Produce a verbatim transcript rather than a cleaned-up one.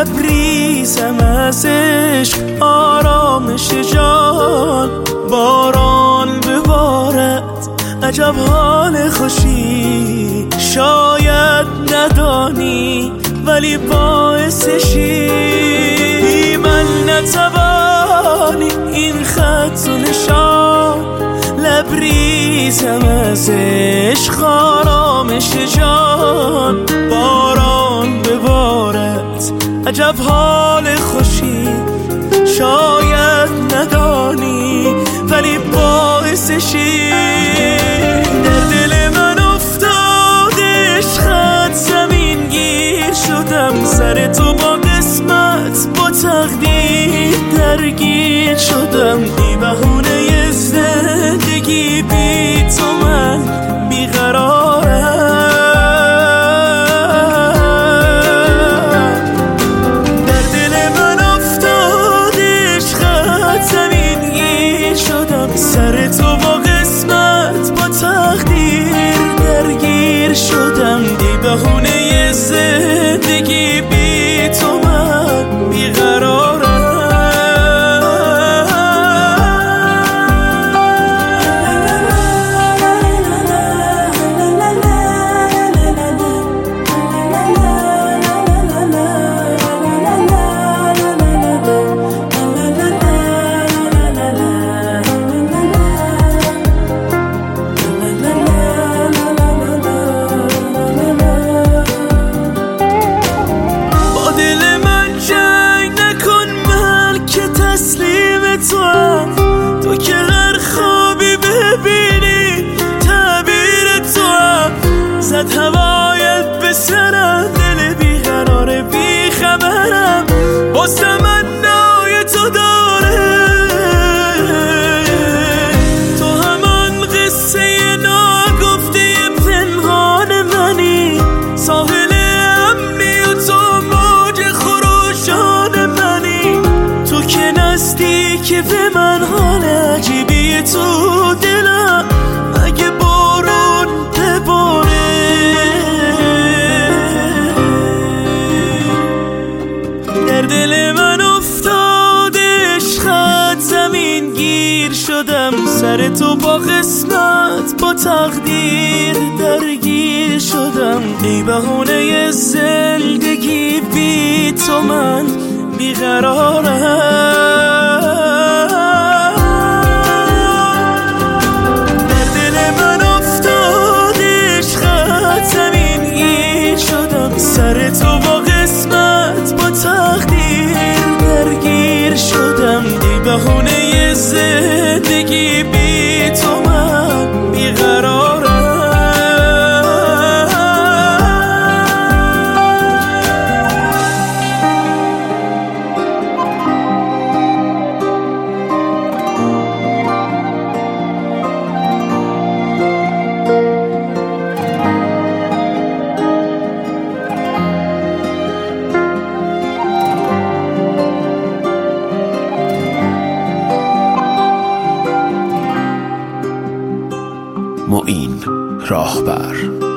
لبریزم از عشق آرامش جان. باران ببارد عجب حال خوشی، شاید ندانی ولی باعثشی. من نتوانی این خط و نشان، لبریزم از عشق آرامش جان. باران ببارد عجب حال خوشی، شاید ندانی ولی باعثشی. در دل من افتاد عشقت زمین گیر شدم، سر تو با قسمت با تقدیر درگیر شدم. بی بهونه زندگی بی تو من بیقرارم. در دل من افتاد عشقت زمین گیر شدم، سر تو با قسمت با تقدیر درگیر شدم. بی بهونه زندگی بی تو من بیقرارم. تو که هر خوابی ببینی تعبیر تو هم زد هوایت به سرم. دل بیقرار بی خبرم باز تمنای تو داره. تو همان قصه ناگفته پنهان منی، ساحل امنی و تو موج خروشان منی. تو که نزدیکی به من حال عجیبی تو دلم، اگه بارون بباره. در دل من افتاد عشقت زمین گیر شدم، سر تو با قسمت با تقدیر درگیر شدم. بی بهونه زندگی بی تو من بیقرارم. سر تو با قسمت با تقدیر درگیر شدم. بی بهونه زندگی بی تو من بیقرارم. معین راهبر.